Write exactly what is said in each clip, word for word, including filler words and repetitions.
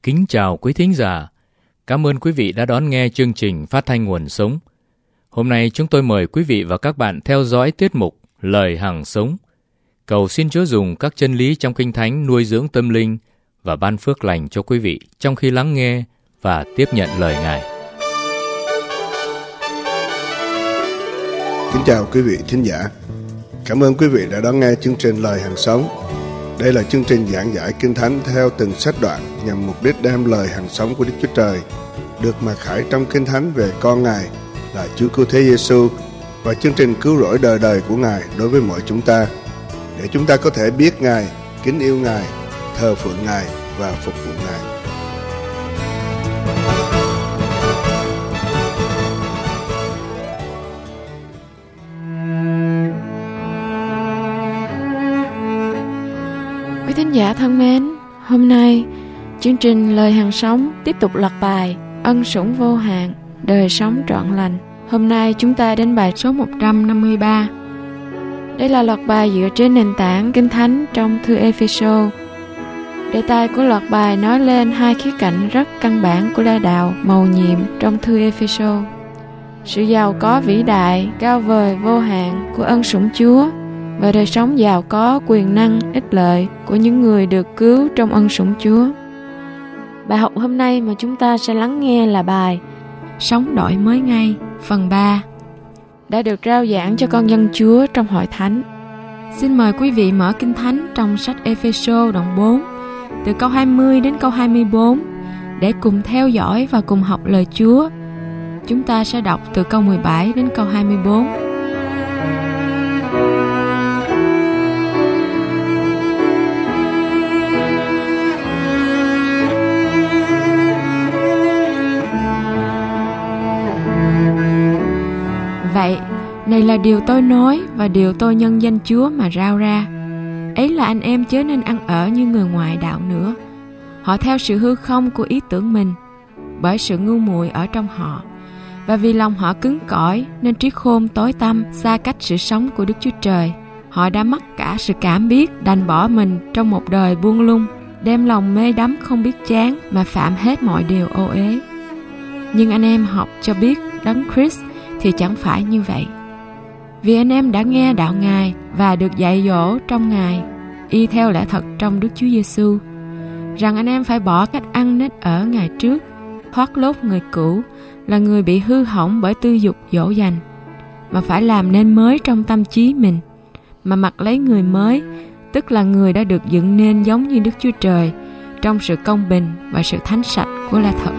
Kính chào quý thính giả. Cảm ơn quý vị đã đón nghe chương trình Phát thanh Nguồn Sống. Hôm nay chúng tôi mời quý vị và các bạn theo dõi tiết mục Lời Hằng Sống. Cầu xin Chúa dùng các chân lý trong Kinh Thánh nuôi dưỡng tâm linh và ban phước lành cho quý vị trong khi lắng nghe và tiếp nhận lời Ngài. Kính chào quý vị thính giả. Cảm ơn quý vị đã đón nghe chương trình Lời Hằng Sống. Đây là chương trình giảng giải Kinh Thánh theo từng sách đoạn nhằm mục đích đem lời hằng sống của Đức Chúa Trời được mặc khải trong Kinh Thánh về con Ngài là Chúa Cứu Thế Giêsu và chương trình cứu rỗi đời đời của Ngài đối với mọi chúng ta, để chúng ta có thể biết Ngài, kính yêu Ngài, thờ phượng Ngài và phục vụ Ngài. Quý thính giả thân mến, hôm nay chương trình Lời Hằng Sống tiếp tục loạt bài Ân Sủng Vô Hạn, Đời Sống Trọn Lành. Hôm nay chúng ta đến bài số một trăm năm mươi ba. Đây là loạt bài dựa trên nền tảng Kinh Thánh trong thư Ê-phê-sô. Đề tài của loạt bài nói lên hai khía cạnh rất căn bản của la đạo mầu nhiệm trong thư Ê-phê-sô: sự giàu có vĩ đại, cao vời, vô hạn của ân sủng Chúa và đời sống giàu có, quyền năng, ích lợi của những người được cứu trong ân sủng Chúa. Bài học hôm nay mà chúng ta sẽ lắng nghe là bài Sống đổi mới ngay, phần ba, đã được rao giảng cho con dân Chúa trong hội thánh. Xin mời quý vị mở Kinh Thánh trong sách Ê-phê-sô đoạn bốn, từ câu hai mươi đến câu hai mươi bốn, để cùng theo dõi và cùng học lời Chúa. Chúng ta sẽ đọc từ câu mười bảy đến câu hai mươi bốn. Vậy, này là điều tôi nói và điều tôi nhân danh Chúa mà rao ra. Ấy là anh em chớ nên ăn ở như người ngoại đạo nữa. Họ theo sự hư không của ý tưởng mình, bởi sự ngu muội ở trong họ. Và vì lòng họ cứng cỏi nên trí khôn tối tăm, xa cách sự sống của Đức Chúa Trời. Họ đã mất cả sự cảm biết, đành bỏ mình trong một đời buông lung, đem lòng mê đắm không biết chán mà phạm hết mọi điều ô uế. Nhưng anh em học cho biết Đấng Christ thì chẳng phải như vậy. Vì anh em đã nghe đạo Ngài và được dạy dỗ trong Ngài, y theo lẽ thật trong Đức Chúa Giêsu, rằng anh em phải bỏ cách ăn nết ở ngày trước, thoát lốt người cũ là người bị hư hỏng bởi tư dục dỗ dành, mà phải làm nên mới trong tâm trí mình, mà mặc lấy người mới, tức là người đã được dựng nên giống như Đức Chúa Trời trong sự công bình và sự thánh sạch của lẽ thật.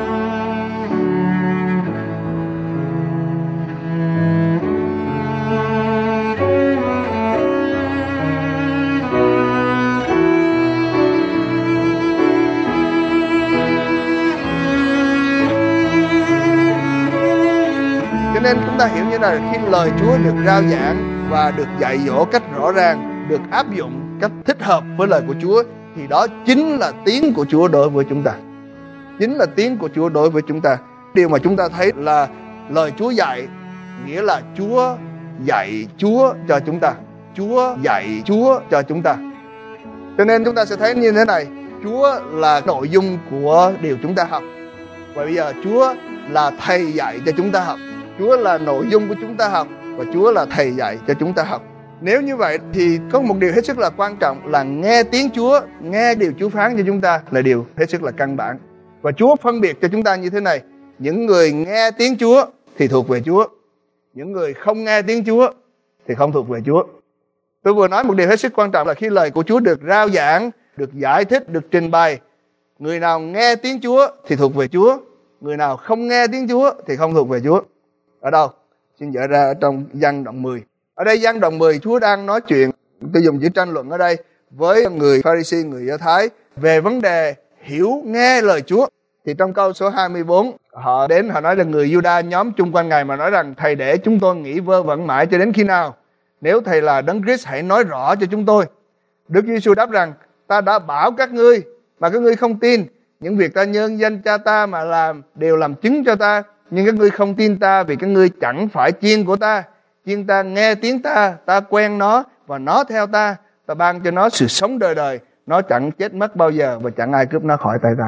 Cho nên chúng ta hiểu như là khi lời Chúa được rao giảng và được dạy dỗ cách rõ ràng, được áp dụng cách thích hợp với lời của Chúa, thì đó chính là tiếng của Chúa đối với chúng ta. Chính là tiếng của Chúa đối với chúng ta. Điều mà chúng ta thấy là lời Chúa dạy, nghĩa là Chúa dạy Chúa cho chúng ta. Chúa dạy Chúa cho chúng ta. Cho nên chúng ta sẽ thấy như thế này: Chúa là nội dung của điều chúng ta học. Và bây giờ Chúa là thầy dạy cho chúng ta học. Chúa là nội dung của chúng ta học và Chúa là thầy dạy cho chúng ta học. Nếu như vậy thì có một điều hết sức là quan trọng là nghe tiếng Chúa, nghe điều Chúa phán cho chúng ta là điều hết sức là căn bản. Và Chúa phân biệt cho chúng ta như thế này: những người nghe tiếng Chúa thì thuộc về Chúa, những người không nghe tiếng Chúa thì không thuộc về Chúa. Tôi vừa nói một điều hết sức quan trọng là khi lời của Chúa được rao giảng, được giải thích, được trình bày, người nào nghe tiếng Chúa thì thuộc về Chúa, người nào không nghe tiếng Chúa thì không thuộc về Chúa. Ở đâu? Xin dở ra trong Giăng đoạn mười. Ở đây Giăng đoạn mười, Chúa đang nói chuyện, tôi dùng chữ tranh luận ở đây, với người Pha-ri-si, người Do Thái về vấn đề hiểu nghe lời Chúa. Thì trong câu số hai mươi bốn, họ đến họ nói là người Giu-đa nhóm chung quanh Ngài mà nói rằng: Thầy để chúng tôi nghĩ vơ vẩn mãi cho đến khi nào? Nếu Thầy là Đấng Christ, hãy nói rõ cho chúng tôi. Đức Giêsu đáp rằng: Ta đã bảo các ngươi mà các ngươi không tin. Những việc ta nhân danh Cha ta mà làm đều làm chứng cho ta. Nhưng các ngươi không tin ta vì các ngươi chẳng phải chiên của ta. Chiên ta nghe tiếng ta, ta quen nó và nó theo ta. Ta ban cho nó sự sống đời đời. Nó chẳng chết mất bao giờ và chẳng ai cướp nó khỏi tay ta.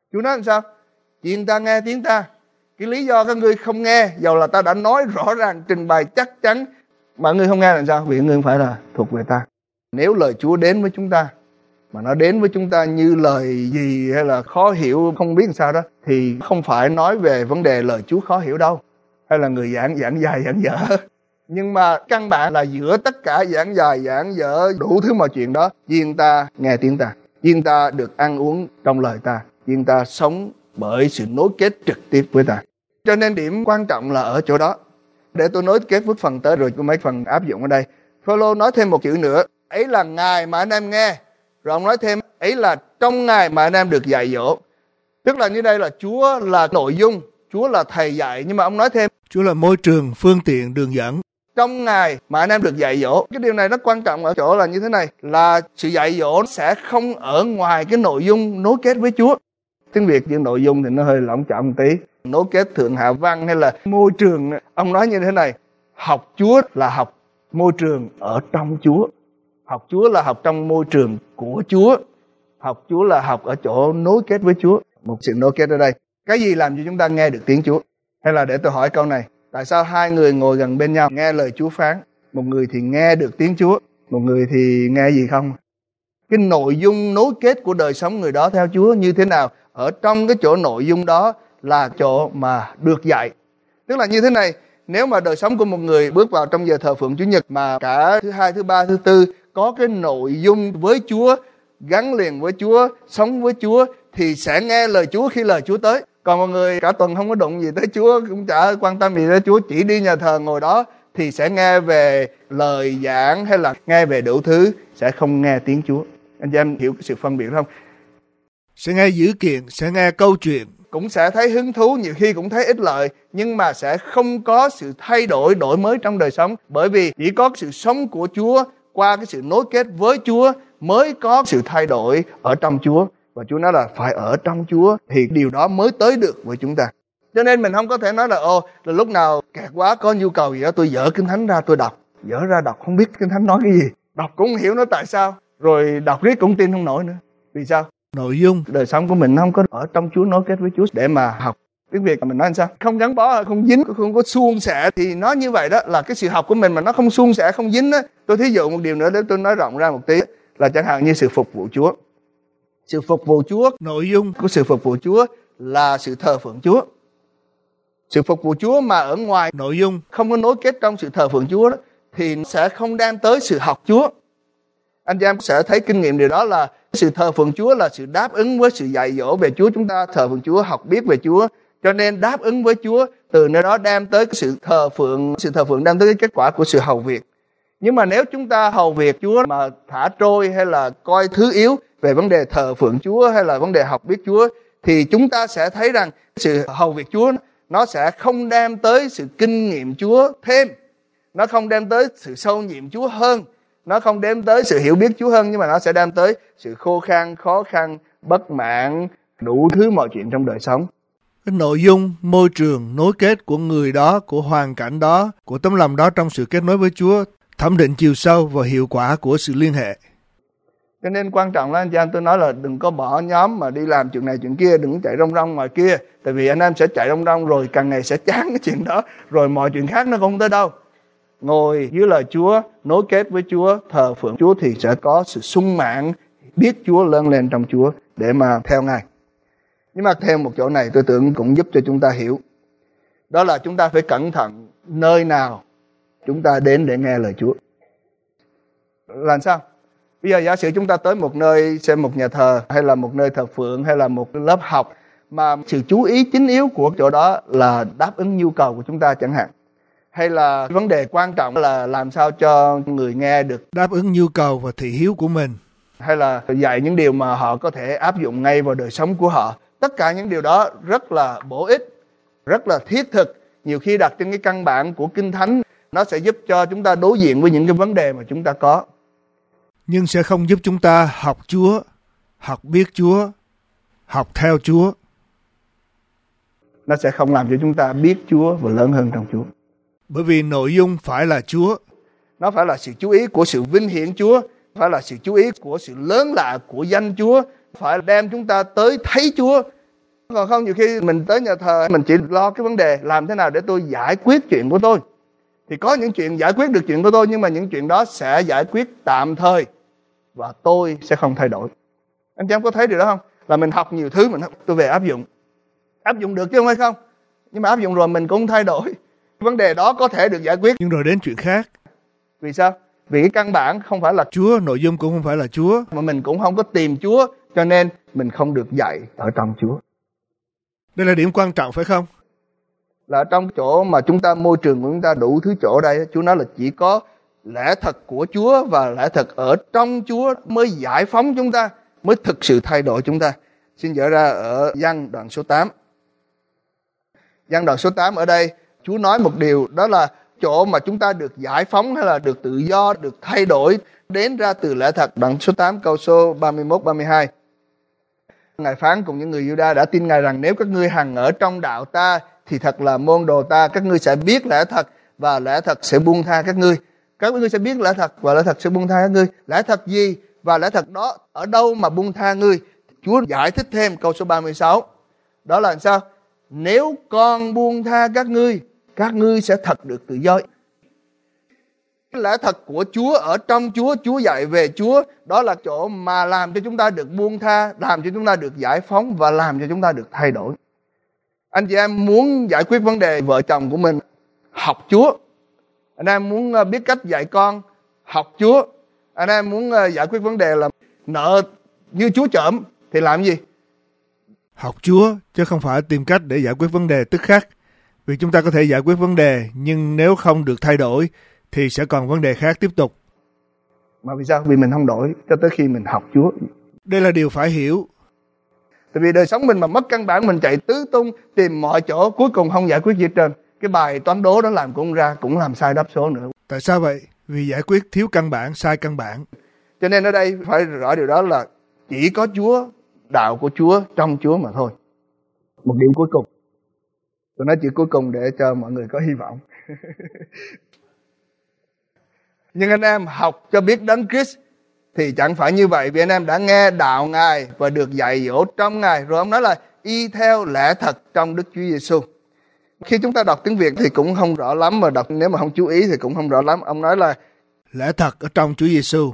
Chúa nói làm sao? Chiên ta nghe tiếng ta. Cái lý do các ngươi không nghe, dầu là ta đã nói rõ ràng, trình bày chắc chắn, mà ngươi không nghe làm sao? Vì ngươi không phải là thuộc về ta. Nếu lời Chúa đến với chúng ta, mà nó đến với chúng ta như lời gì hay là khó hiểu, không biết làm sao đó, thì không phải nói về vấn đề lời Chúa khó hiểu đâu, hay là người giảng giảng dài giảng dở. Nhưng mà căn bản là giữa tất cả giảng dài giảng dở đủ thứ mọi chuyện đó, riêng ta nghe tiếng ta, riêng ta được ăn uống trong lời ta, riêng ta sống bởi sự nối kết trực tiếp với ta. Cho nên điểm quan trọng là ở chỗ đó. Để tôi nối kết với phần tới rồi có mấy phần áp dụng ở đây. Phaolô nói thêm một chữ nữa, ấy là Ngài mà anh em nghe. Rồi ông nói thêm, ấy là trong Ngài mà anh em được dạy dỗ. Tức là như đây là Chúa là nội dung, Chúa là thầy dạy, nhưng mà ông nói thêm, Chúa là môi trường, phương tiện, đường dẫn. Trong Ngài mà anh em được dạy dỗ. Cái điều này rất quan trọng ở chỗ là như thế này, là sự dạy dỗ sẽ không ở ngoài cái nội dung nối kết với Chúa. Tiếng Việt những nội dung thì nó hơi lỏng trọng một tí. Nối kết thượng hạ văn hay là môi trường. Ông nói như thế này, học Chúa là học môi trường ở trong Chúa. Học Chúa là học trong môi trường của Chúa. Học Chúa là học ở chỗ nối kết với Chúa. Một sự nối kết ở đây. Cái gì làm cho chúng ta nghe được tiếng Chúa? Hay là để tôi hỏi câu này, tại sao hai người ngồi gần bên nhau nghe lời Chúa phán? Một người thì nghe được tiếng Chúa, một người thì nghe gì không? Cái nội dung nối kết của đời sống người đó theo Chúa như thế nào? Ở trong cái chỗ nội dung đó là chỗ mà được dạy. Tức là như thế này, nếu mà đời sống của một người bước vào trong giờ thờ phượng Chủ nhật mà cả thứ hai, thứ ba, thứ tư có cái nội dung với Chúa, gắn liền với Chúa, sống với Chúa, thì sẽ nghe lời Chúa khi lời Chúa tới. Còn một người cả tuần không có đụng gì tới Chúa, cũng chả quan tâm gì tới Chúa, chỉ đi nhà thờ ngồi đó, thì sẽ nghe về lời giảng hay là nghe về đủ thứ, sẽ không nghe tiếng Chúa. Anh chị em hiểu sự phân biệt không? Sẽ nghe dữ kiện, sẽ nghe câu chuyện. Cũng sẽ thấy hứng thú, nhiều khi cũng thấy ích lợi, nhưng mà sẽ không có sự thay đổi, đổi mới trong đời sống. Bởi vì chỉ có sự sống của Chúa, qua cái sự nối kết với Chúa, mới có sự thay đổi ở trong Chúa. Và Chúa nói là phải ở trong Chúa thì điều đó mới tới được với chúng ta. Cho nên mình không có thể nói là ồ, là lúc nào kẹt quá có nhu cầu gì đó tôi dở Kinh Thánh ra tôi đọc. Dở ra đọc không biết Kinh Thánh nói cái gì. Đọc cũng không hiểu nó tại sao. Rồi đọc riết cũng tin không nổi nữa. Vì sao? Nội dung đời sống của mình không có ở trong Chúa, nối kết với Chúa để mà học. Tiếng Việt mình nói sao? Không gắn bó, không dính, không có suôn sẻ. Thì nói như vậy đó là cái sự học của mình mà nó không suôn sẻ, không dính đó. Tôi thí dụ một điều nữa để tôi nói rộng ra một tí. Là chẳng hạn như sự phục vụ Chúa. Sự phục vụ Chúa, nội dung của sự phục vụ Chúa là sự thờ phượng Chúa. Sự phục vụ Chúa mà ở ngoài nội dung không có nối kết trong sự thờ phượng Chúa đó, thì sẽ không đem tới sự học Chúa. Anh chị em sẽ thấy kinh nghiệm điều đó là sự thờ phượng Chúa là sự đáp ứng với sự dạy dỗ về Chúa. Chúng ta thờ phượng Chúa, học biết về Chúa, cho nên đáp ứng với Chúa, từ nơi đó đem tới cái sự thờ phượng. Sự thờ phượng đem tới cái kết quả của sự hầu việc. Nhưng mà nếu chúng ta hầu việc Chúa mà thả trôi hay là coi thứ yếu về vấn đề thờ phượng Chúa hay là vấn đề học biết Chúa, thì chúng ta sẽ thấy rằng sự hầu việc Chúa nó sẽ không đem tới sự kinh nghiệm Chúa thêm, nó không đem tới sự sâu nhiệm Chúa hơn, nó không đem tới sự hiểu biết Chúa hơn, nhưng mà nó sẽ đem tới sự khô khan, khó khăn, bất mãn, đủ thứ mọi chuyện trong đời sống. Cái nội dung, môi trường, nối kết của người đó, của hoàn cảnh đó, của tấm lòng đó trong sự kết nối với Chúa, thẩm định chiều sâu và hiệu quả của sự liên hệ. Cho nên quan trọng là anh chị em, tôi nói là đừng có bỏ nhóm mà đi làm chuyện này chuyện kia, đừng chạy rong rong ngoài kia. Tại vì anh em sẽ chạy rong rong rồi càng ngày sẽ chán cái chuyện đó, rồi mọi chuyện khác nó không tới đâu. Ngồi dưới lời Chúa, nối kết với Chúa, thờ phượng Chúa thì sẽ có sự sung mãn, biết Chúa, lớn lên trong Chúa để mà theo Ngài. Nhưng mà thêm một chỗ này tôi tưởng cũng giúp cho chúng ta hiểu. Đó là chúng ta phải cẩn thận nơi nào chúng ta đến để nghe lời Chúa. Làm sao? Bây giờ giả sử chúng ta tới một nơi, xem một nhà thờ hay là một nơi thờ phượng hay là một lớp học mà sự chú ý chính yếu của chỗ đó là đáp ứng nhu cầu của chúng ta chẳng hạn. Hay là vấn đề quan trọng là làm sao cho người nghe được đáp ứng nhu cầu và thị hiếu của mình. Hay là dạy những điều mà họ có thể áp dụng ngay vào đời sống của họ. Tất cả những điều đó rất là bổ ích, rất là thiết thực. Nhiều khi đặt trên cái căn bản của Kinh Thánh, nó sẽ giúp cho chúng ta đối diện với những cái vấn đề mà chúng ta có. Nhưng sẽ không giúp chúng ta học Chúa, học biết Chúa, học theo Chúa. Nó sẽ không làm cho chúng ta biết Chúa và lớn hơn trong Chúa. Bởi vì nội dung phải là Chúa. Nó phải là sự chú ý của sự vinh hiển Chúa, phải là sự chú ý của sự lớn lạ của danh Chúa, phải đem chúng ta tới thấy Chúa, Còn không, nhiều khi mình tới nhà thờ, mình chỉ lo cái vấn đề làm thế nào để tôi giải quyết chuyện của tôi. Thì có những chuyện giải quyết được chuyện của tôi, nhưng mà những chuyện đó sẽ giải quyết tạm thời và tôi sẽ không thay đổi. Anh chị em có thấy điều đó không? Là mình học nhiều thứ, mình tôi về áp dụng. Áp dụng được chứ không hay không? Nhưng mà áp dụng rồi mình cũng thay đổi. Vấn đề đó có thể được giải quyết. Nhưng rồi đến chuyện khác. Vì sao? Vì cái căn bản không phải là Chúa, nội dung cũng không phải là Chúa. Mà mình cũng không có tìm Chúa, cho nên mình không được dạy ở trong Chúa. Đây là điểm quan trọng phải không? Là trong chỗ mà chúng ta, môi trường của chúng ta đủ thứ chỗ đây, Chúa nói là chỉ có lẽ thật của Chúa và lẽ thật ở trong Chúa mới giải phóng chúng ta, mới thực sự thay đổi chúng ta. Xin dở ra ở Giăng đoạn số tám. Giăng đoạn số tám ở đây, Chúa nói một điều, đó là chỗ mà chúng ta được giải phóng hay là được tự do, được thay đổi, đến ra từ lẽ thật. Đoạn số tám câu số ba mươi mốt ba mươi hai. Ngài phán cùng những người Giu-đa đã tin Ngài rằng nếu các ngươi hằng ở trong đạo ta thì thật là môn đồ ta, các ngươi sẽ biết lẽ thật và lẽ thật sẽ buông tha các ngươi. Các ngươi sẽ biết lẽ thật và lẽ thật sẽ buông tha các ngươi. Lẽ thật gì và lẽ thật đó ở đâu mà buông tha ngươi? Chúa giải thích thêm câu số ba mươi sáu. Đó là sao? Nếu con buông tha các ngươi, các ngươi sẽ thật được tự do. Lẽ thật của Chúa ở trong Chúa, Chúa dạy về Chúa, đó là chỗ mà làm cho chúng ta được buông tha, làm cho chúng ta được giải phóng và làm cho chúng ta được thay đổi. Anh chị em muốn giải quyết vấn đề vợ chồng của mình, học Chúa. Anh em muốn biết cách dạy con, học Chúa. Anh em muốn giải quyết vấn đề là nợ như Chúa trộm thì làm gì? Học Chúa, chứ không phải tìm cách để giải quyết vấn đề tức khắc. Vì chúng ta có thể giải quyết vấn đề, nhưng nếu không được thay đổi thì sẽ còn vấn đề khác tiếp tục. Mà vì sao? Vì mình không đổi cho tới khi mình học Chúa. Đây là điều phải hiểu. Tại vì đời sống mình mà mất căn bản, mình chạy tứ tung tìm mọi chỗ, cuối cùng không giải quyết gì hết trơn. Cái bài toán đố đó làm cũng ra, cũng làm sai đáp số nữa. Tại sao vậy? Vì giải quyết thiếu căn bản, sai căn bản. Cho nên ở đây phải rõ điều đó là chỉ có Chúa, đạo của Chúa, trong Chúa mà thôi. Một điểm cuối cùng. Tôi nói chuyện cuối cùng để cho mọi người có hy vọng. Nhưng anh em học cho biết Đấng Christ thì chẳng phải như vậy, vì anh em đã nghe đạo Ngài và được dạy dỗ trong Ngài. Rồi ông nói là y theo lẽ thật trong Đức Chúa Giêsu. Khi chúng ta đọc tiếng Việt thì cũng không rõ lắm, mà đọc nếu mà không chú ý thì cũng không rõ lắm. Ông nói là lẽ thật ở trong Chúa Giêsu.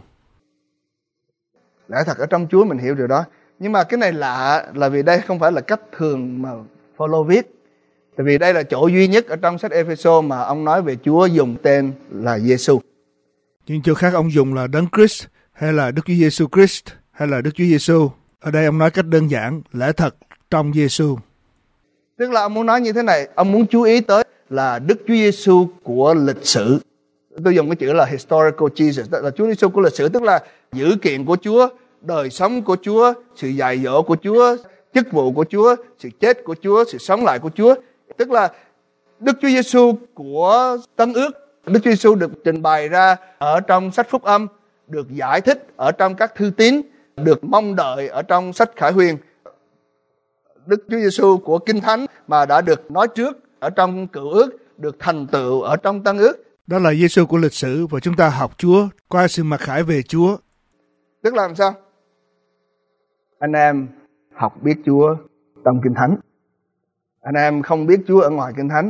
Lẽ thật ở trong Chúa, mình hiểu điều đó. Nhưng mà cái này lạ là vì đây không phải là cách thường mà Phaolô viết. Tại vì đây là chỗ duy nhất ở trong sách Ê-phê-sô mà ông nói về Chúa dùng tên là Giêsu. Nhưng chỗ khác ông dùng là Đấng Christ hay là Đức Chúa Giêsu Christ hay là Đức Chúa Giêsu. Ở đây ông nói cách đơn giản, lẽ thật trong Giêsu. Tức là ông muốn nói như thế này, ông muốn chú ý tới là Đức Chúa Giêsu của lịch sử. Tôi dùng cái chữ là historical Jesus, tức là Chúa Giêsu của lịch sử, tức là dữ kiện của Chúa, đời sống của Chúa, sự dạy dỗ của Chúa, chức vụ của Chúa, sự chết của Chúa, sự sống lại của Chúa. Tức là Đức Chúa Giêsu của Tân Ước. Đức Chúa Giêsu được trình bày ra ở trong sách Phúc Âm, được giải thích ở trong các thư tín, được mong đợi ở trong sách Khải Huyền. Đức Chúa Giêsu của Kinh Thánh mà đã được nói trước ở trong Cựu Ước, được thành tựu ở trong Tân Ước. Đó là Giêsu của lịch sử và chúng ta học Chúa qua sự mặc khải về Chúa. Tức là làm sao? Anh em học biết Chúa trong Kinh Thánh. Anh em không biết Chúa ở ngoài Kinh Thánh.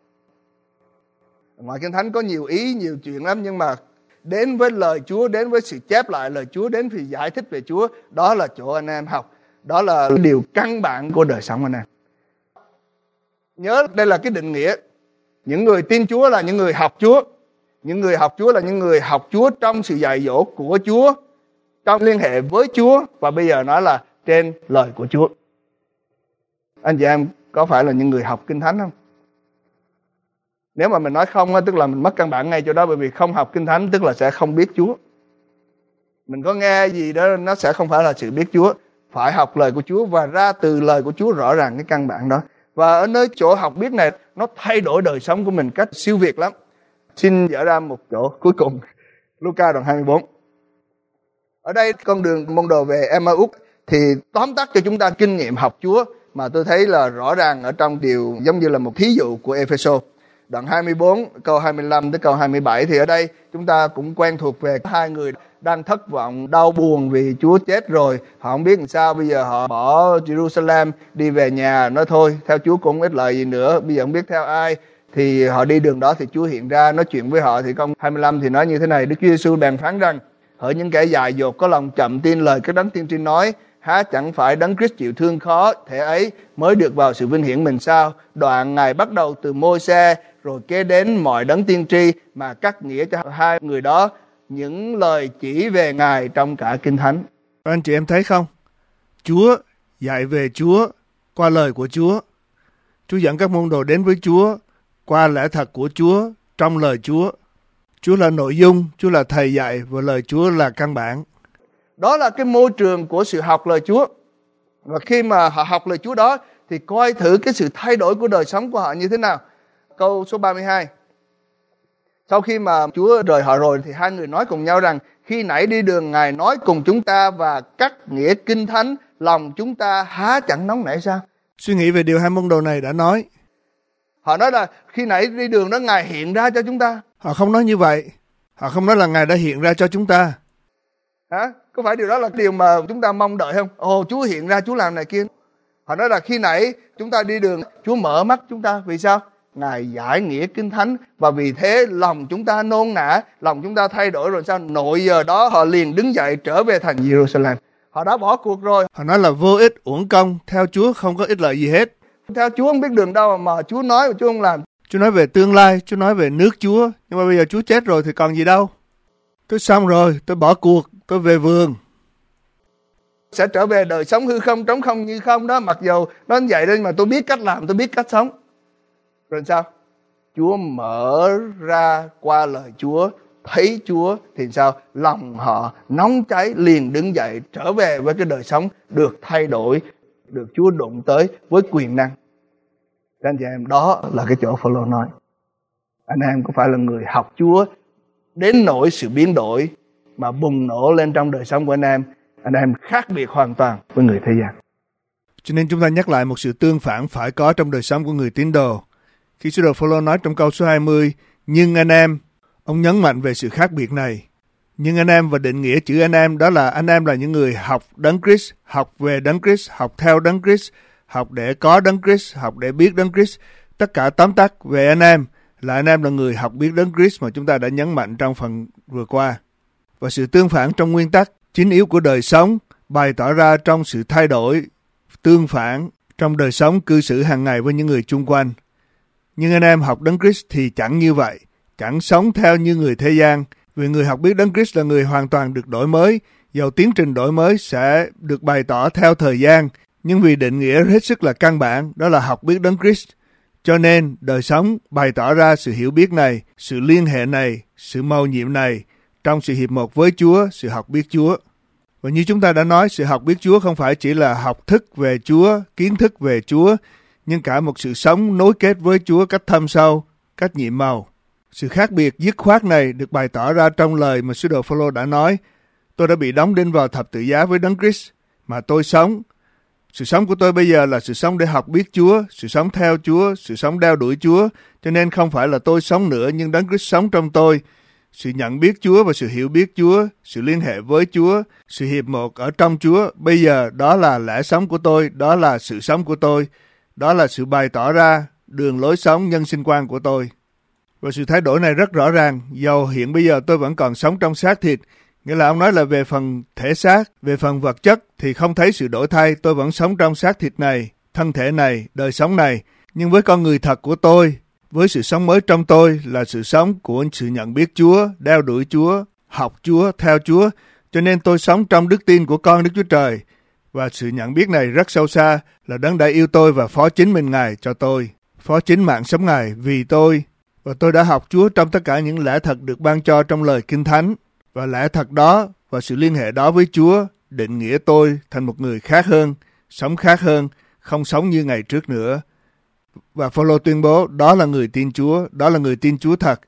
Ngoài Kinh Thánh có nhiều ý, nhiều chuyện lắm, nhưng mà đến với lời Chúa, đến với sự chép lại lời Chúa, đến vì giải thích về Chúa, đó là chỗ anh em học. Đó là điều căn bản của đời sống anh em. Nhớ đây là cái định nghĩa. Những người tin Chúa là những người học Chúa. Những người học Chúa là những người học Chúa trong sự dạy dỗ của Chúa, trong liên hệ với Chúa, và bây giờ nói là trên lời của Chúa. Anh chị em có phải là những người học Kinh Thánh không? Nếu mà mình nói không, tức là mình mất căn bản ngay chỗ đó, bởi vì không học Kinh Thánh tức là sẽ không biết Chúa. Mình có nghe gì đó nó sẽ không phải là sự biết Chúa. Phải học lời của Chúa và ra từ lời của Chúa rõ ràng cái căn bản đó. Và ở nơi chỗ học biết này, nó thay đổi đời sống của mình cách siêu việt lắm. Xin dở ra một chỗ cuối cùng, Luca đoạn hai mươi bốn. Ở đây con đường môn đồ về Emmaus thì tóm tắt cho chúng ta kinh nghiệm học Chúa mà tôi thấy là rõ ràng ở trong điều giống như là một thí dụ của Ê-phê-sô. Đoạn hai mươi bốn câu hai mươi lăm tới câu hai mươi bảy thì ở đây chúng ta cũng quen thuộc về hai người đang thất vọng, đau buồn vì Chúa chết rồi. Họ không biết làm sao, bây giờ họ bỏ Jerusalem đi về nhà, nói thôi, theo Chúa cũng không ích lợi gì nữa, bây giờ không biết theo ai. Thì họ đi đường đó thì Chúa hiện ra nói chuyện với họ. Thì câu hai mươi lăm thì nói như thế này: Đức Chúa Giêsu bèn phán rằng: hỡi những kẻ dại dột có lòng chậm tin lời các đấng tiên tri nói, há chẳng phải đấng Christ chịu thương khó, thể ấy mới được vào sự vinh hiển mình sao? Đoạn Ngài bắt đầu từ Môi-se rồi kế đến mọi đấng tiên tri mà cắt nghĩa cho hai người đó những lời chỉ về Ngài trong cả Kinh Thánh. Anh chị em thấy không? Chúa dạy về Chúa qua lời của Chúa. Chúa dẫn các môn đồ đến với Chúa qua lẽ thật của Chúa trong lời Chúa. Chúa là nội dung, Chúa là thầy dạy và lời Chúa là căn bản. Đó là cái môi trường của sự học lời Chúa. Và khi mà họ học lời Chúa đó thì coi thử cái sự thay đổi của đời sống của họ như thế nào. Câu số ba mươi hai. Sau khi mà Chúa rời họ rồi thì hai người nói cùng nhau rằng: khi nãy đi đường Ngài nói cùng chúng ta và cắt nghĩa Kinh Thánh, lòng chúng ta há chẳng nóng nảy sao? Suy nghĩ về điều hai môn đồ này đã nói. Họ nói là khi nãy đi đường đó Ngài hiện ra cho chúng ta. Họ không nói như vậy. Họ không nói là Ngài đã hiện ra cho chúng ta. Hả? Có phải điều đó là điều mà chúng ta mong đợi không? Ồ, Chúa hiện ra, Chúa làm này kia. Họ nói là khi nãy chúng ta đi đường, Chúa mở mắt chúng ta. Vì sao? Ngài giải nghĩa Kinh Thánh. Và vì thế lòng chúng ta nôn nã, lòng chúng ta thay đổi rồi sao? Nội giờ đó họ liền đứng dậy trở về thành Jerusalem. Họ đã bỏ cuộc rồi. Họ nói là vô ích, uổng công, theo Chúa không có ích lợi gì hết. Theo Chúa không biết đường đâu mà Chúa nói mà Chúa không làm. Chúa nói về tương lai, Chúa nói về nước Chúa. Nhưng mà bây giờ Chúa chết rồi thì còn gì đâu. Tôi xong rồi, tôi bỏ cuộc, tôi về vườn. Sẽ trở về đời sống hư không, trống không như không đó. Mặc dù nó như vậy nhưng mà tôi biết cách làm, tôi biết cách sống. Rồi sao? Chúa mở ra qua lời Chúa, thấy Chúa thì sao? Lòng họ nóng cháy, liền đứng dậy trở về với cái đời sống được thay đổi, được Chúa đụng tới với quyền năng. Các anh chị em, đó là cái chỗ Phao-lô nói. Anh em có phải là người học Chúa đến nỗi sự biến đổi mà bùng nổ lên trong đời sống của anh em, anh em khác biệt hoàn toàn với người thế gian. Cho nên chúng ta nhắc lại một sự tương phản phải có trong đời sống của người tín đồ. Khi sứ đồ Phao-lô nói trong câu số hai mươi, nhưng anh em, ông nhấn mạnh về sự khác biệt này. Nhưng anh em và định nghĩa chữ anh em đó là anh em là những người học Đấng Christ, học về Đấng Christ, học theo Đấng Christ, học để có Đấng Christ, học để biết Đấng Christ. Tất cả tóm tắt về anh em là anh em là người học biết Đấng Christ mà chúng ta đã nhấn mạnh trong phần vừa qua. Và sự tương phản trong nguyên tắc chính yếu của đời sống bày tỏ ra trong sự thay đổi, tương phản trong đời sống cư xử hàng ngày với những người chung quanh. Nhưng anh em học Đấng Christ thì chẳng như vậy, chẳng sống theo như người thế gian. Vì người học biết Đấng Christ là người hoàn toàn được đổi mới, dầu tiến trình đổi mới sẽ được bày tỏ theo thời gian, nhưng vì định nghĩa hết sức là căn bản, đó là học biết Đấng Christ. Cho nên đời sống bày tỏ ra sự hiểu biết này, sự liên hệ này, sự mầu nhiệm này trong sự hiệp một với Chúa, sự học biết Chúa. Và như chúng ta đã nói, sự học biết Chúa không phải chỉ là học thức về Chúa, kiến thức về Chúa, nhưng cả một sự sống nối kết với Chúa cách thâm sâu, cách nhiệm màu. Sự khác biệt dứt khoát này được bày tỏ ra trong lời mà sứ đồ Phao-lô đã nói: tôi đã bị đóng đinh vào thập tự giá với Đấng Christ, mà tôi sống. Sự sống của tôi bây giờ là sự sống để học biết Chúa, sự sống theo Chúa, sự sống đeo đuổi Chúa. Cho nên không phải là tôi sống nữa, nhưng Đấng Christ sống trong tôi. Sự nhận biết Chúa và sự hiểu biết Chúa, sự liên hệ với Chúa, sự hiệp một ở trong Chúa, bây giờ đó là lẽ sống của tôi, đó là sự sống của tôi, đó là sự bày tỏ ra đường lối sống nhân sinh quan của tôi. Và sự thay đổi này rất rõ ràng, dầu hiện bây giờ tôi vẫn còn sống trong xác thịt, nghĩa là ông nói là về phần thể xác, về phần vật chất thì không thấy sự đổi thay, tôi vẫn sống trong xác thịt này, thân thể này, đời sống này. Nhưng với con người thật của tôi, với sự sống mới trong tôi là sự sống của sự nhận biết Chúa, đeo đuổi Chúa, học Chúa, theo Chúa. Cho nên tôi sống trong đức tin của con Đức Chúa Trời. Và sự nhận biết này rất sâu xa là Đấng đã yêu tôi và phó chính mình Ngài cho tôi. Phó chính mạng sống Ngài vì tôi. Và tôi đã học Chúa trong tất cả những lẽ thật được ban cho trong lời Kinh Thánh. Và lẽ thật đó và sự liên hệ đó với Chúa định nghĩa tôi thành một người khác hơn, sống khác hơn, không sống như ngày trước nữa. Và Phao-lô tuyên bố đó là người tin Chúa, đó là người tin Chúa thật.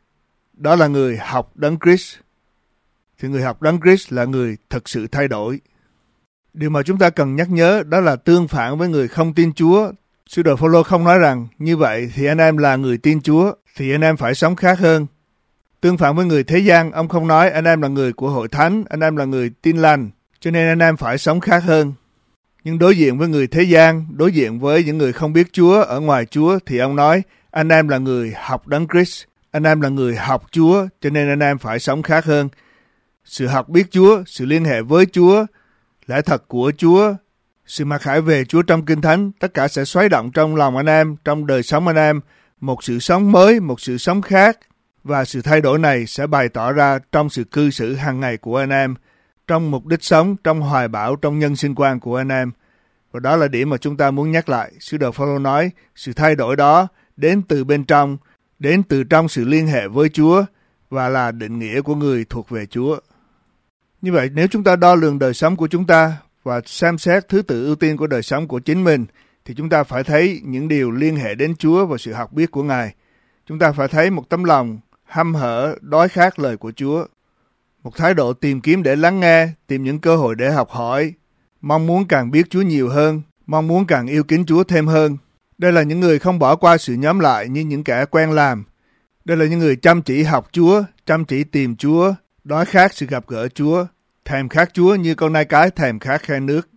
Đó là người học Đấng Christ. Thì người học Đấng Christ là người thực sự thay đổi. Điều mà chúng ta cần nhắc nhớ đó là tương phản với người không tin Chúa. Sứ đồ Phao-lô không nói rằng như vậy thì anh em là người tin Chúa, thì anh em phải sống khác hơn. Tương phản với người thế gian, ông không nói anh em là người của hội thánh, anh em là người tin lành, cho nên anh em phải sống khác hơn. Nhưng đối diện với người thế gian, đối diện với những người không biết Chúa ở ngoài Chúa, thì ông nói anh em là người học Đấng Christ, anh em là người học Chúa, cho nên anh em phải sống khác hơn. Sự học biết Chúa, sự liên hệ với Chúa, lẽ thật của Chúa, sự mặc khải về Chúa trong Kinh Thánh, tất cả sẽ xoáy động trong lòng anh em, trong đời sống anh em, một sự sống mới, một sự sống khác. Và sự thay đổi này sẽ bày tỏ ra trong sự cư xử hàng ngày của anh em, trong mục đích sống, trong hoài bão, trong nhân sinh quan của anh em. Và đó là điểm mà chúng ta muốn nhắc lại. Sứ đồ Phao-lô nói, sự thay đổi đó đến từ bên trong, đến từ trong sự liên hệ với Chúa và là định nghĩa của người thuộc về Chúa. Như vậy, nếu chúng ta đo lường đời sống của chúng ta và xem xét thứ tự ưu tiên của đời sống của chính mình, thì chúng ta phải thấy những điều liên hệ đến Chúa và sự học biết của Ngài. Chúng ta phải thấy một tấm lòng hăm hở, đói khát lời của Chúa. Một thái độ tìm kiếm để lắng nghe, tìm những cơ hội để học hỏi, mong muốn càng biết Chúa nhiều hơn, mong muốn càng yêu kính Chúa thêm hơn. Đây là những người không bỏ qua sự nhóm lại như những kẻ quen làm. Đây là những người chăm chỉ học Chúa, chăm chỉ tìm Chúa, đói khát sự gặp gỡ Chúa, thèm khát Chúa như con nai cái thèm khát khe nước.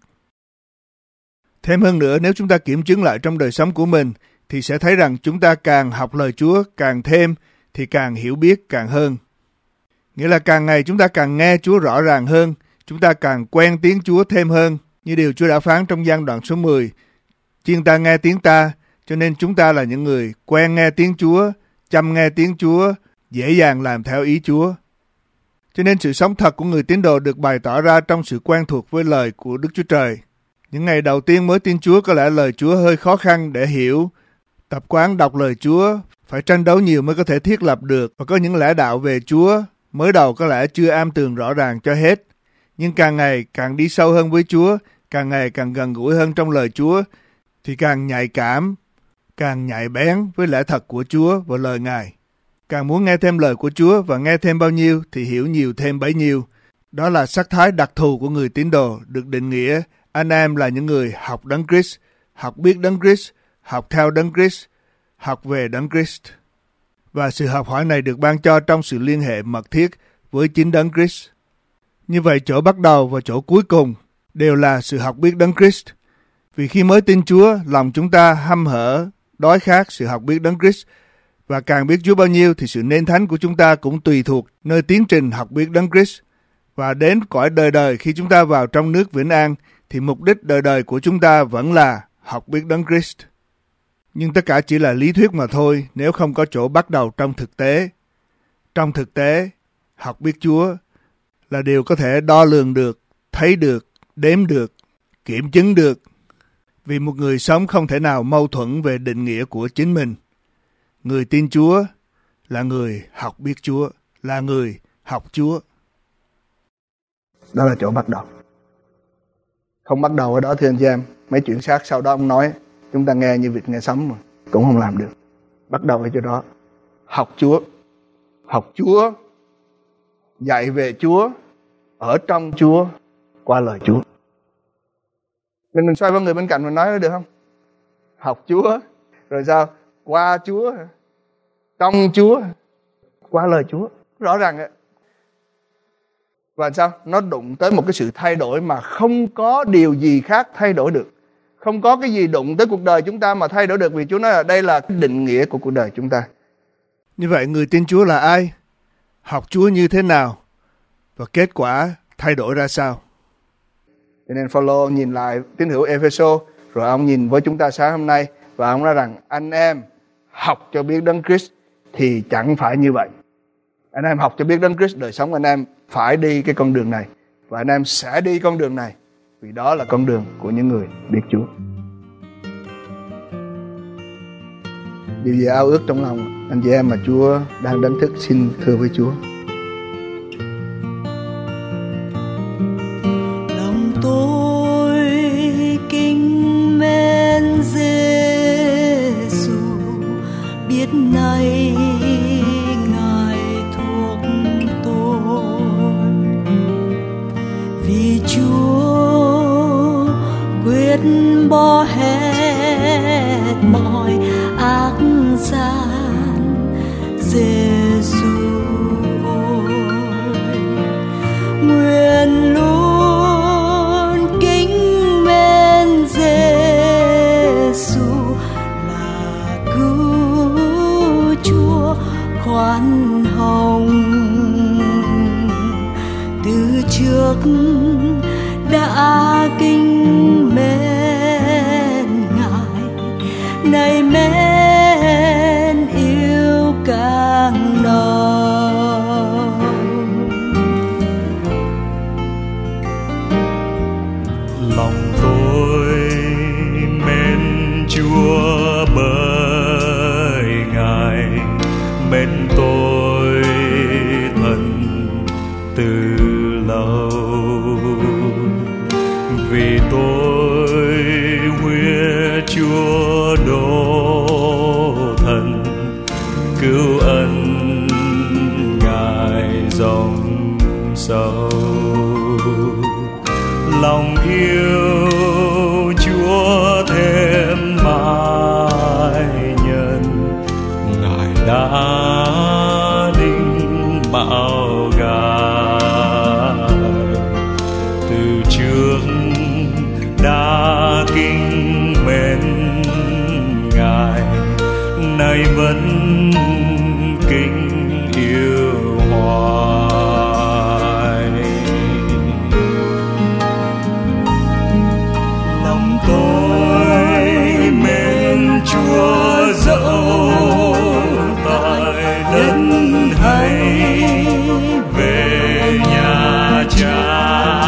Thêm hơn nữa, nếu chúng ta kiểm chứng lại trong đời sống của mình, thì sẽ thấy rằng chúng ta càng học lời Chúa, càng thêm, thì càng hiểu biết càng hơn. Nghĩa là càng ngày chúng ta càng nghe Chúa rõ ràng hơn, chúng ta càng quen tiếng Chúa thêm hơn, như điều Chúa đã phán trong Giăng đoạn số mười. Chiên ta nghe tiếng ta, cho nên chúng ta là những người quen nghe tiếng Chúa, chăm nghe tiếng Chúa, dễ dàng làm theo ý Chúa. Cho nên sự sống thật của người tín đồ được bày tỏ ra trong sự quen thuộc với lời của Đức Chúa Trời. Những ngày đầu tiên mới tin Chúa có lẽ lời Chúa hơi khó khăn để hiểu. Tập quán đọc lời Chúa, phải tranh đấu nhiều mới có thể thiết lập được. Và có những lẽ đạo về Chúa, mới đầu có lẽ chưa am tường rõ ràng cho hết. Nhưng càng ngày càng đi sâu hơn với Chúa, càng ngày càng gần gũi hơn trong lời Chúa, thì càng nhạy cảm, càng nhạy bén với lẽ thật của Chúa và lời Ngài. Càng muốn nghe thêm lời của Chúa và nghe thêm bao nhiêu thì hiểu nhiều thêm bấy nhiêu. Đó là sắc thái đặc thù của người tín đồ, được định nghĩa anh em là những người học Đấng Christ, học biết Đấng Christ, học theo Đấng Christ, học về Đấng Christ. Và sự học hỏi này được ban cho trong sự liên hệ mật thiết với chính Đấng Christ. Như vậy, chỗ bắt đầu và chỗ cuối cùng đều là sự học biết Đấng Christ. Vì khi mới tin Chúa, lòng chúng ta hăm hở, đói khát sự học biết Đấng Christ. Và càng biết Chúa bao nhiêu thì sự nên thánh của chúng ta cũng tùy thuộc nơi tiến trình học biết Đấng Christ. Và đến cõi đời đời khi chúng ta vào trong nước vĩnh an thì mục đích đời đời của chúng ta vẫn là học biết Đấng Christ. Nhưng tất cả chỉ là lý thuyết mà thôi nếu không có chỗ bắt đầu trong thực tế. Trong thực tế, học biết Chúa là điều có thể đo lường được, thấy được, đếm được, kiểm chứng được. Vì một người sống không thể nào mâu thuẫn về định nghĩa của chính mình. Người tin Chúa là người học biết Chúa, là người học Chúa. Đó là chỗ bắt đầu. Không bắt đầu ở đó thưa anh chị em. Mấy chuyện khác sau đó ông nói, chúng ta nghe như vịt nghe sấm mà cũng không làm được. Bắt đầu ở chỗ đó. Học Chúa. Học Chúa. Dạy về Chúa. Ở trong Chúa. Qua lời Chúa. Mình mình xoay vào người bên cạnh mình nói được không? Học Chúa. Rồi sao? Qua Chúa. Trong Chúa. Qua lời Chúa. Rõ ràng ạ. Và sao? Nó đụng tới một cái sự thay đổi mà không có điều gì khác thay đổi được. Không có cái gì đụng tới cuộc đời chúng ta mà thay đổi được. Vì Chúa nói là đây là cái định nghĩa của cuộc đời chúng ta. Như vậy người tin Chúa là ai? Học Chúa như thế nào? Và kết quả thay đổi ra sao? Cho nên Phaolô nhìn lại tín hữu Epheso, rồi ông nhìn với chúng ta sáng hôm nay, và ông nói rằng anh em học cho biết Đấng Christ thì chẳng phải như vậy. Anh em học cho biết Đấng Christ, đời sống anh em phải đi cái con đường này. Và anh em sẽ đi con đường này, vì đó là con đường của những người biết Chúa. Điều gì ao ước trong lòng anh chị em mà Chúa đang đánh thức, xin thưa với Chúa. Lòng tôi kính mến Giê-xu, biết nay Ngài thuộc tôi. Vì Chúa quyết bỏ hết mọi ác gian, Giê-xu trước đã kính mến Ngài, này mến yêu càng nồng. Lòng tôi mến Chúa bởi Ngài, mến tôi thân từ lâu. Vì tôi nguyện Chúa đổ thân, cứu ân Ngài dòng sâu. Lòng yêu Chúa thêm mãi nhân, Ngài đã đinh mạo gài. Từ trước đã kính mến Ngài, nay vẫn kính yêu hoài. Lòng tôi mến Chúa dẫu tại đất hay về nhà Cha.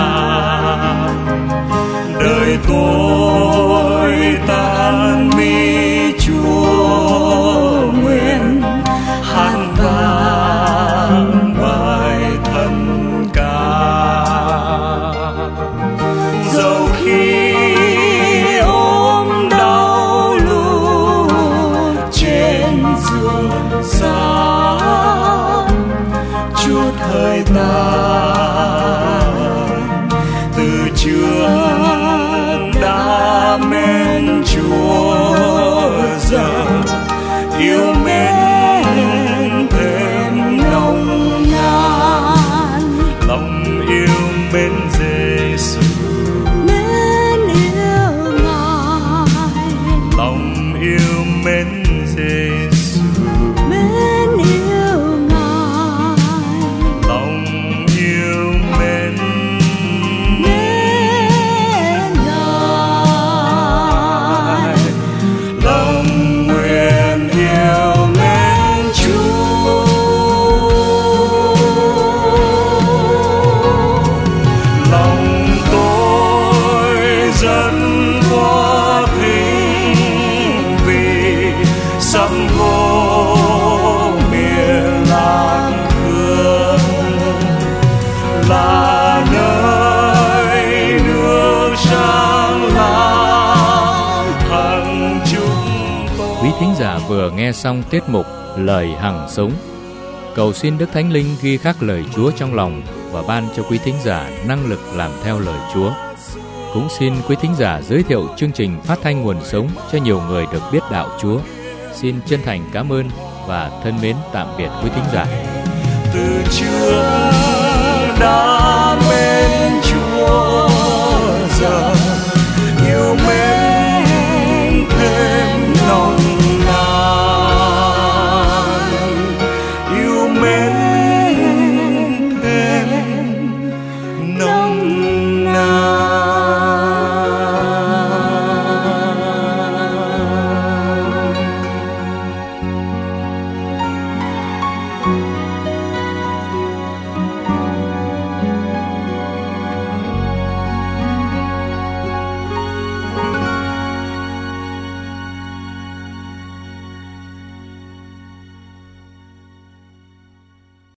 Đời tôi tan mi Chúa nguyện hát vang bài thân ca. Dẫu khi ôm đau lùi trên giường xa, Chúa thời tàn từ trước đã mến Chúa, giờ yêu mến thêm nồng nàn. Lòng yêu mến Giêsu, Mến yêu Ngài, lòng yêu mến Giêsu, mến yêu Ngài, lòng yêu mến mến Ngài. lòng nguyện yêu mến Chúa. Lòng tôi dần qua thinh vì sắp vô miền lạc hương, là nơi nước sáng láng thằng chúng tôi. Quý thính giả vừa nghe xong tiết mục Lời Hằng Sống. Cầu xin Đức Thánh Linh ghi khắc lời Chúa trong lòng và ban cho quý thính giả năng lực làm theo lời Chúa. Cũng xin quý thính giả giới thiệu chương trình phát thanh Nguồn Sống cho nhiều người được biết đạo Chúa. Xin chân thành cảm ơn và thân mến tạm biệt quý thính giả. Từ trước đã